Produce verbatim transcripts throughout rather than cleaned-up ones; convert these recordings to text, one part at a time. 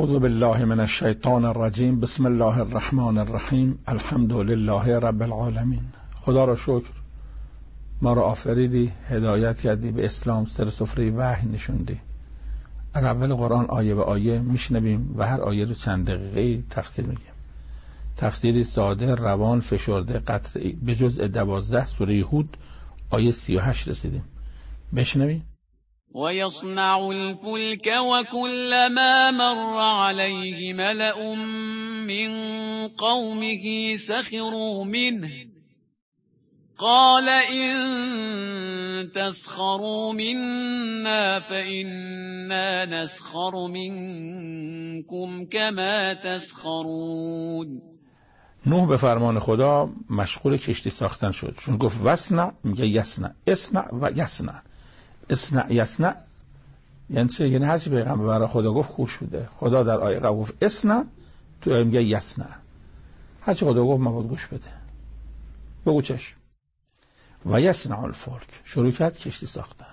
اعوذ بالله من الشیطان الرجیم. بسم الله الرحمن الرحیم. الحمد لله رب العالمین. خدا را شکر ما را آفریدی، هدایت کردی به اسلام، سر سفره وحی نشوندی. از اول قرآن آیه به آیه میشنویم و هر آیه رو چند دقیقه تفسیر میگیم. تفسیری ساده، روان، فشرده، قطعی. به جزء دوازده سوره هود آیه سی و هشت رسیدیم. بشنویم. ويصنع الفلك وكلما مر عليه ملأ من قومه سخروا منه قال إن تسخروا منا فإنا نسخر منكم كما تسخرون. نوح به فرمان خدا مشغول کشتی ساختن شد، چون گفت وصنع میگه یصنع، اصنع و یصنع. اصنع یصنع یعنی چه؟ یعنی هرچی پیغمبر برای خدا گفت خوش بوده. خدا در آیه قبل گفت اصنع، تو آیه میگه یصنع. هرچی خدا گفت ما باید گوش بده. بگو چشم. و یصنع الفلک، شروع کرد کشتی ساختن.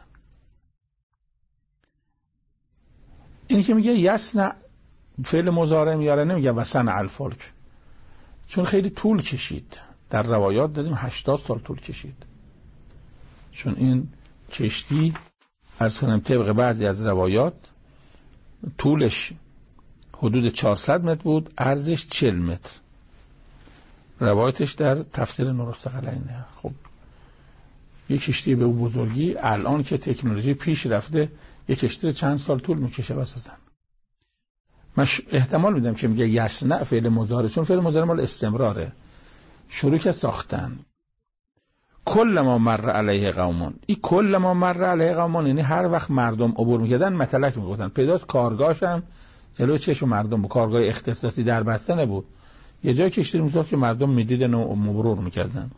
این که میگه یصنع فعل مضارع میاره، نمیگه وصنع الفلک، چون خیلی طول کشید. در روایات دادیم هشتاد سال طول کشید، چون این کشتی عرض کنم طبق بعضی از روایات طولش حدود چهارصد متر بود، عرضش چهل متر. روایتش در تفسیر نورالثقلینه. خب یک کشتی به اون بزرگی الان که تکنولوژی پیش رفته، یک کشتی چند سال طول میکشه بسازن. من احتمال میدم که میگه یصنع فعل مضارع، چون فعل مضارع مال استمراره. شروع که ساختن. کل ما مر علیه قومون، این کل ما مر علیه قومون یعنی هر وقت مردم عبور میکردن متلک میگفتن. پیداست کارگاهش هم جلوی چشم مردم بود، کارگاه اختصاصی در بسته نبود، یه جای کشتی میساخت که مردم میدیدن و مرور میکردن.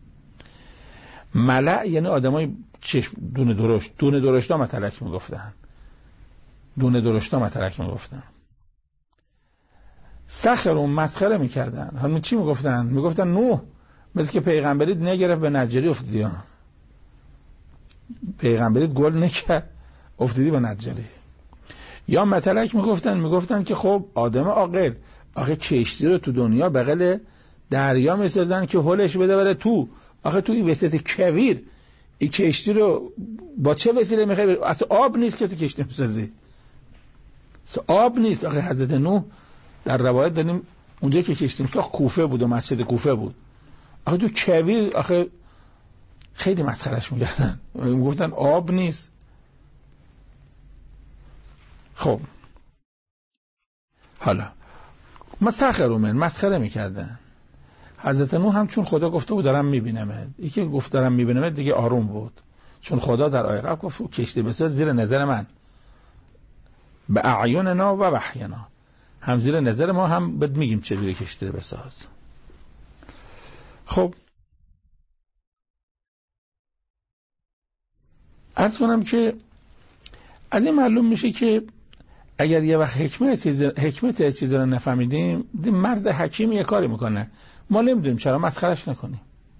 ملأ یعنی آدمای چشم دونه درشت، دونه درشتا متلک میگفتن، دونه درشتا متلک میگفتن. سخرون مسخره میکردن. همین چی میگفتن؟ میگفتن نوح مثل که پیغمبریت نگرفت به نجاری افتادی ها. پیغمبریت گل نکرد افتادی به نجاری. یا متلک میگفتن میگفتن که خب آدم عاقل آخه کشتی رو تو دنیا بغل دریا میسازن که هلش بده بره تو. آخه تو این وسط کویر این کشتی رو با چه وسیله میخوای؟ اصلا آب نیست که تو کشتی میسازی، آب نیست. آخه حضرت نوح در روایت داریم اونجا که کشتی میساخت کوفه بود و مسجد کوفه بود. آخه تو کویر آخه خیلی مسخرش میگردن، میگفتن آب نیست. خب حالا مسخره من مسخره میکردن. حضرت نوح هم چون خدا گفته بود دارم میبینمت، یکی گفت دارم میبینمت دیگه آروم بود، چون خدا در آیه قبل گفت کشتی بساز زیر نظر من، به اعیننا و وحینا، هم زیر نظر ما هم بد میگیم چجوری کشتی بساز. خب عرض کنم که از این معلوم میشه که اگر یه وقت حکمت چیز حکمت چیز رو نفهمیدیم، مرد حکیم یه کاری میکنه، ما نمیدونیم چرا مسخرش نکنیم.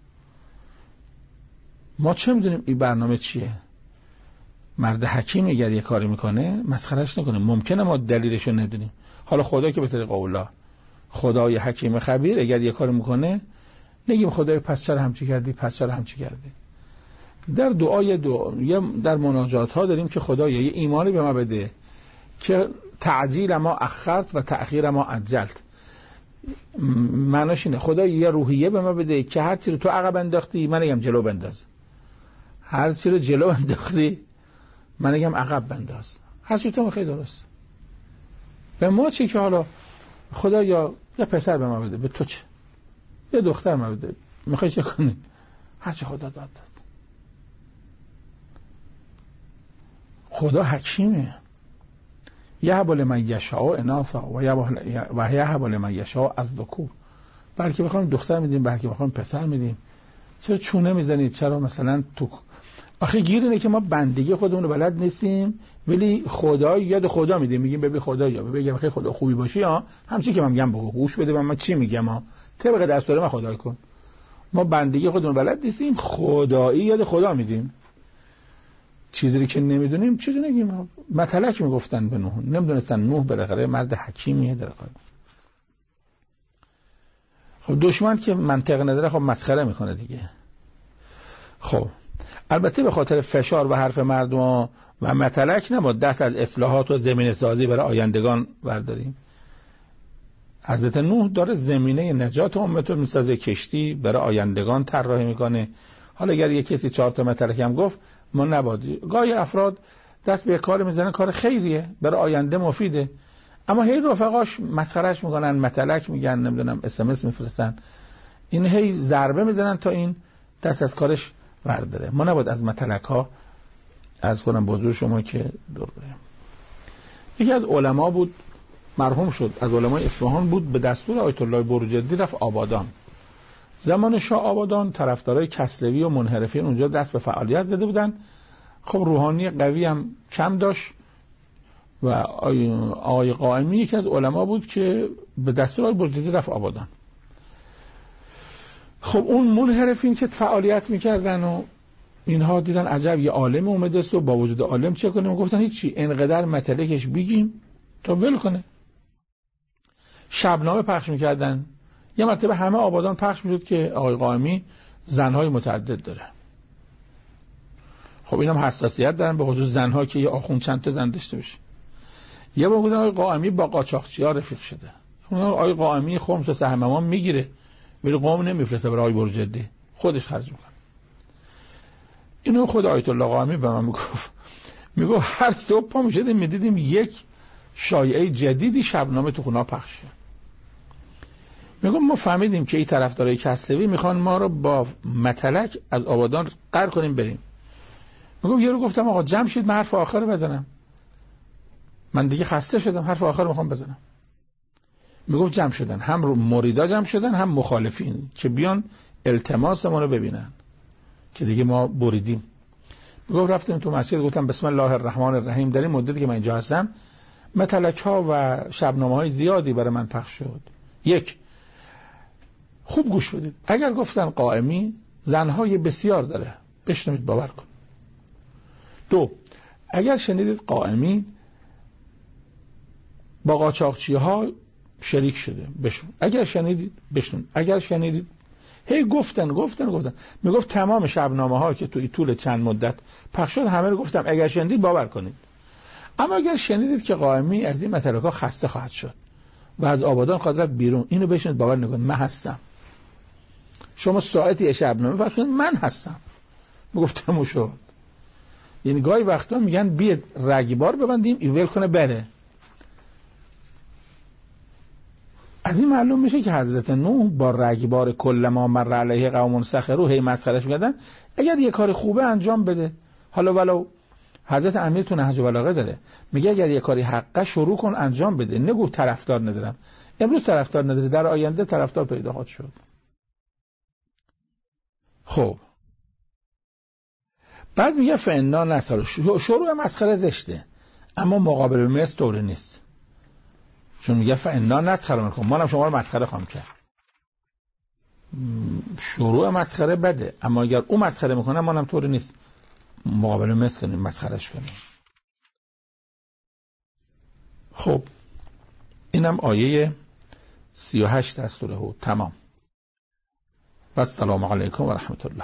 ما چه میدونیم این برنامه چیه؟ مرد حکیم اگر یه کاری میکنه مسخرش نکنیم. ممکنه ما دلیلش رو ندونیم. حالا خدا که به طریق الله خدای حکیم خبیر اگر یه کاری میکنه نگیم خدای پس چرا همچی کردی، پس چرا همچی کردی. در دعای دعا یا در مناجات ها داریم که خدایا یه ایمانی به ما بده که تعجیل ما اخرت و تأخیر ما عجلت. معناش اینه خدا یه روحیه به ما بده که هر چی رو تو عقب انداختی من نگم جلو بنداز، هر چی رو جلو انداختی من نگم عقب بنداز. هر چی تو میخوای درست. به ما چی که حالا خدا یا یه پسر به ما بده، به تو چه؟ یه دختر ما بده، میخوای چه کنی؟ هر چی خدا داد داد. خدا حکیمه. یهب لمن یشاء اناثا و یهب لمن یشاء الذکور. بلکه بخوایم دختر میدیم، بلکه بخوایم پسر میدیم. چرا چونه میزنید؟ چرا مثلا تو آخه گیر اینه که ما بندگی خودمون رو بلد نیستیم، ولی خدا یاد خدا میدیم، میگیم ببین خدا یا بگم خیلی خدا خوبی باشی ها، همچی که من میگم بگو گوش بده من چی میگم ها، طبق دستور من خدای کن. ما بندگی خودمون رو بلد نیستیم، خدایی یاد خدا میدیم. چیزی که نمیدونیم چی نگیم. متلک میگفتن به نوح، نمیدونستن نوح بالاخره مرد حکیمیه در قلب. خب دشمن که منطق نداره خب مسخره میکنه دیگه. خب البته به خاطر فشار و حرف مردم و متلک نباید دست از اصلاحات و زمینه سازی برای آیندگان برداریم. حضرت نوح داره زمینه نجات امت رو میسازه، کشتی برای آیندگان طراحی میکنه. حالا اگر یک کسی چهار تا متلک هم گفت ما نبادی. گاهی افراد دست به کار میزنن، کار خیریه برای آینده مفیده، اما هی رفقاش مسخرهش میکنن، متلک میگن، نمیدونم اس ام اس میفرستن، این هی ضربه میزنن تا این دست از کارش برداره. ما نباید از متلک ها از کنم بزرگ شما که دور بریم. یکی از علما بود، مرحوم شد، از علمای اصفهان بود، به دستور آیت الله بروجردی رفت آبادان. زمان شاه آبادان طرفدارای کسلوی و منحرفین اونجا دست به فعالیت زده بودن. خب روحانی قوی هم کم داشت و آقای قائمی یکی از علما بود که به دستور آقای بروجردی رفت آبادان. خب اون منحرفین که فعالیت میکردن و اینها دیدن عجب یه عالم اومده است و با وجود عالم چه کنیم؟ گفتن هیچی، اینقدر متلکش بگیم تا ول کنه. شبنامه پخش میکردن، یه مرتبه همه آبادان پخش میشد که آقای قائمی زنهای متعدد داره. خب اینم حساسیت دارن به خصوص زنها که یه آخوند چند تا زن داشته باشه. یه بار گفتن آقای قائمی با قاچاقچی‌ها رفیق شده. آقای قائمی خمس و سهم ما میگیره ولی قوم نمیفرسته برای آقای بروجردی، خودش خرج میکنه. اینو خود آیت الله قائمی به من میگفت، میگفت هر صبح پا میشدیم میدیدیم یک شایعه جدیدی شبنامه تو خونه پخش شد. میگم ما فهمیدیم که این طرفدارای کسلوی میخوان ما رو با متلک از آبادان قهر کنیم بریم. میگم یه رو گفتم آقا جمع شید من حرف آخر بزنم، من دیگه خسته شدم، حرف آخر میخوام بزنم. میگفت جمع شدن، هم رو مریدا جمع شدن هم مخالفین که بیان التماس ما رو ببینن که دیگه ما بریدیم. میگفت رفتیم تو مسجد گفتم بسم الله الرحمن الرحیم. در این مدتی که من اینجا هستم متلک ها و شبنامه های زیادی برای من پخش شد. یک، خوب گوش بدید، اگر گفتن قائمی زنهای بسیار داره بشنوید باور کن. دو، اگر شنیدید قائمی با قاچاقچی ها شریک شده بشنوید. اگر شنیدید بشنوید. اگر شنیدید هی گفتن گفتن گفتن. میگفت تمام شبنامه ها که توی طول چند مدت پخش شد همه رو گفتم اگر شنیدید باور کنید. اما اگر شنیدید که قائمی از این متلک ها خسته خواهد شد و از آبادان خواهد رفت بیرون، اینو بشنوید باور نکنید من هستم. شما ساعتی شبنامه پخش کنید من هستم. میگفتم شد. یعنی گاهی وقتا میگن بیاد رگبار ببندیم ایول کنه بره. از این معلوم میشه که حضرت نوح با رگبار کل ما مر علیه قوم سخروا هی مسخرش می‌کردن. اگر یه کار خوبه انجام بده، حالا ولو حضرت امیر تو نهج البلاغه داره میگه اگر یه کاری حقه شروع کن انجام بده، نگو طرفدار ندارم. امروز طرفدار نداری در آینده طرفدار پیدا خواهد شد. خب بعد میگه فانا نسخر، شروع مسخره زشته اما مقابل مثل طوری نیست، چون میگه فانا نسخر میکنم منم شما رو مسخره خواهم کرد. شروع مسخره بده اما اگر او مسخره میکنه منم طوری نیست، مقابل مثل کنیم، مسخرش کنیم. خب اینم آیه سی و هشت از سوره هود تمام. و السلام علیکم و رحمت الله.